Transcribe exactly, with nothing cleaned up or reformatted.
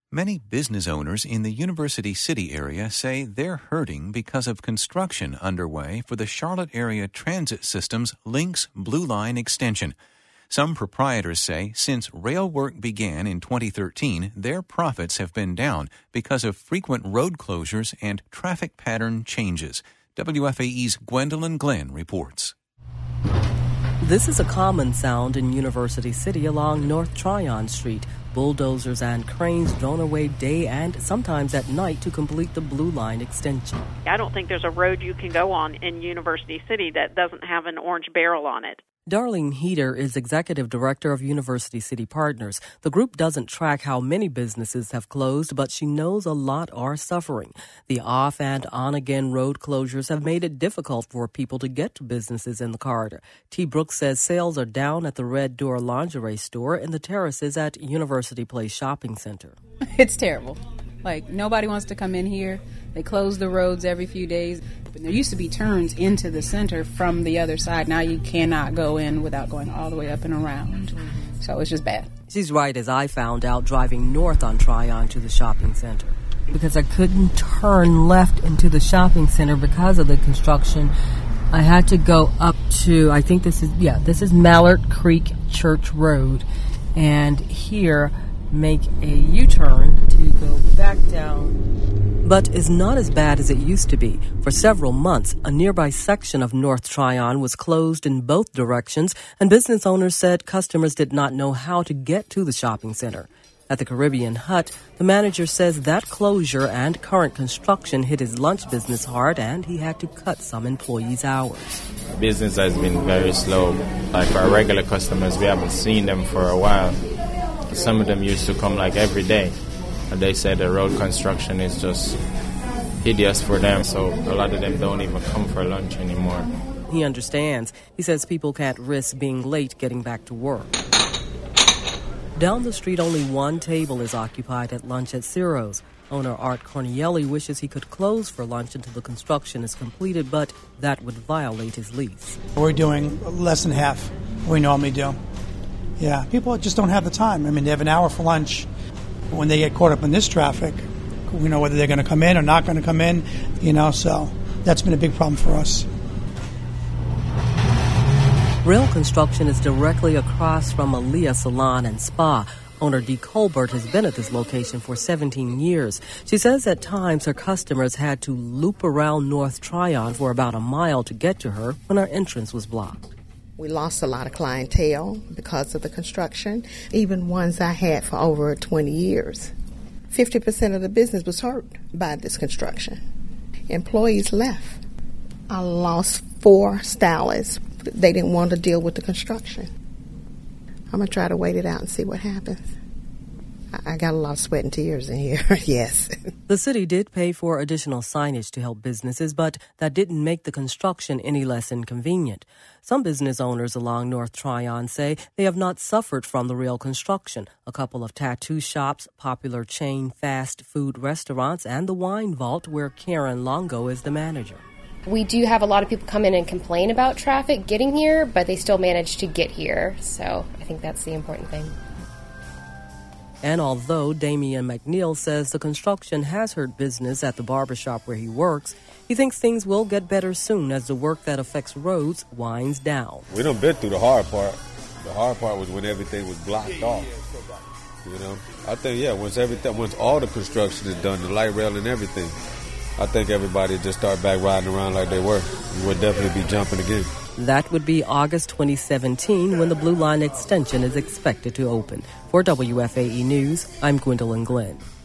Many business owners in the University City area say they're hurting because of construction underway for the Charlotte Area Transit System's Lynx Blue Line extension. Some proprietors say since rail work began in twenty thirteen, their profits have been down because of frequent road closures and traffic pattern changes. W F A E's Gwendolyn Glenn reports. This is a common sound in University City along North Tryon Street. Bulldozers and cranes drone away day and sometimes at night to complete the Blue Line extension. I don't think there's a road you can go on in University City that doesn't have an orange barrel on it. Darlene Heater is executive director of University City Partners. The group doesn't track how many businesses have closed, but she knows a lot are suffering. The off and on again road closures have made it difficult for people to get to businesses in the corridor. T. Brooks says sales are down at the Red Door lingerie store and the terraces at University Place Shopping Center. It's terrible. Like, nobody wants to come in here. They close the roads every few days. There used to be turns into the center from the other side. Now you cannot go in without going all the way up and around. So it's just bad. She's right, as I found out driving north on Tryon to the shopping center. Because I couldn't turn left into the shopping center because of the construction, I had to go up to, I think this is, yeah, this is Mallard Creek Church Road. And here, make a U-turn to go back down. But is not as bad as it used to be. For several months, a nearby section of North Tryon was closed in both directions, and business owners said customers did not know how to get to the shopping center. At the Caribbean Hut, the manager says that closure and current construction hit his lunch business hard, and he had to cut some employees' hours. Business has been very slow. Like our regular customers, we haven't seen them for a while. Some of them used to come like every day. And they said the road construction is just hideous for them, so a lot of them don't even come for lunch anymore. He understands. He says people can't risk being late getting back to work. Down the street, only one table is occupied at lunch at Ciro's. Owner Art Cornielli wishes he could close for lunch until the construction is completed, but that would violate his lease. We're doing less than half what we normally do. Yeah, people just don't have the time. I mean, they have an hour for lunch. When they get caught up in this traffic, we know whether they're going to come in or not going to come in, you know, so that's been a big problem for us. Rail construction is directly across from Aaliyah Salon and Spa. Owner Dee Colbert has been at this location for seventeen years. She says at times her customers had to loop around North Tryon for about a mile to get to her when her entrance was blocked. We lost a lot of clientele because of the construction, even ones I had for over twenty years. fifty percent of the business was hurt by this construction. Employees left. I lost four stylists. They didn't want to deal with the construction. I'm going to try to wait it out and see what happens. I got a lot of sweat and tears in here, yes. The city did pay for additional signage to help businesses, but that didn't make the construction any less inconvenient. Some business owners along North Tryon say they have not suffered from the rail construction. A couple of tattoo shops, popular chain fast food restaurants, and the Wine Vault, where Karen Longo is the manager. We do have a lot of people come in and complain about traffic getting here, but they still manage to get here. So I think that's the important thing. And although Damian McNeil says the construction has hurt business at the barbershop where he works, he thinks things will get better soon as the work that affects roads winds down. We done been through the hard part. The hard part was when everything was blocked off. You know, I think, yeah, once everything, once all the construction is done, the light rail and everything, I think everybody just start back riding around like they were. We would definitely be jumping again. That would be August twenty seventeen when the Blue Line extension is expected to open. For W F A E News, I'm Gwendolyn Glenn.